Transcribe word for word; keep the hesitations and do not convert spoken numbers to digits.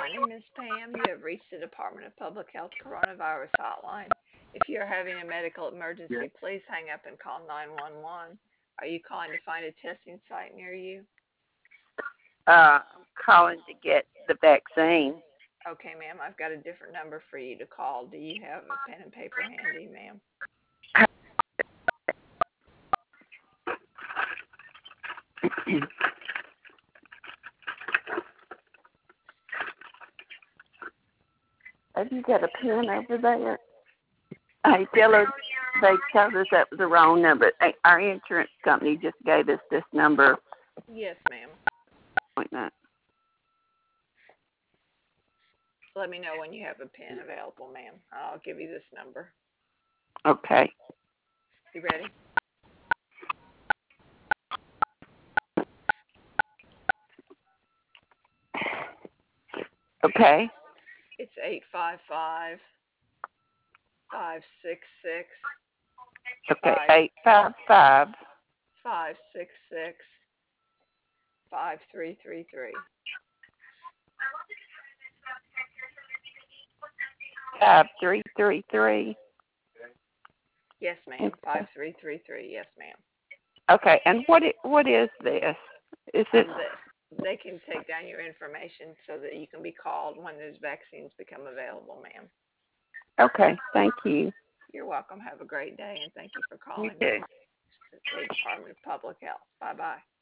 morning, Miss Pam. You have reached the Department of Public Health Coronavirus Hotline. If you're having a medical emergency, please hang up and call nine one one. Are you calling to find a testing site near you? Uh, I'm calling to get the vaccine. Okay, ma'am, I've got a different number for you to call. Do you have a pen and paper handy, ma'am? Have you got a pen over there? I tell her they told us that was the wrong number. Our insurance company just gave us this number. Yes, ma'am. Appointment. Let me know when you have a pen available, ma'am. I'll give you this number. Okay. You ready? Okay. It's eight five five, five six six, Okay. Eight five five. five six six, five three three three. Five three three three. Yes, ma'am. Five three three three. Yes, ma'am. Okay. And what it, what is this? Is it? Um, they, they can take down your information so that you can be called when those vaccines become available, ma'am. Okay. Thank you. You're welcome. Have a great day, and thank you for You calling too. the State Department of Public Health. Bye bye.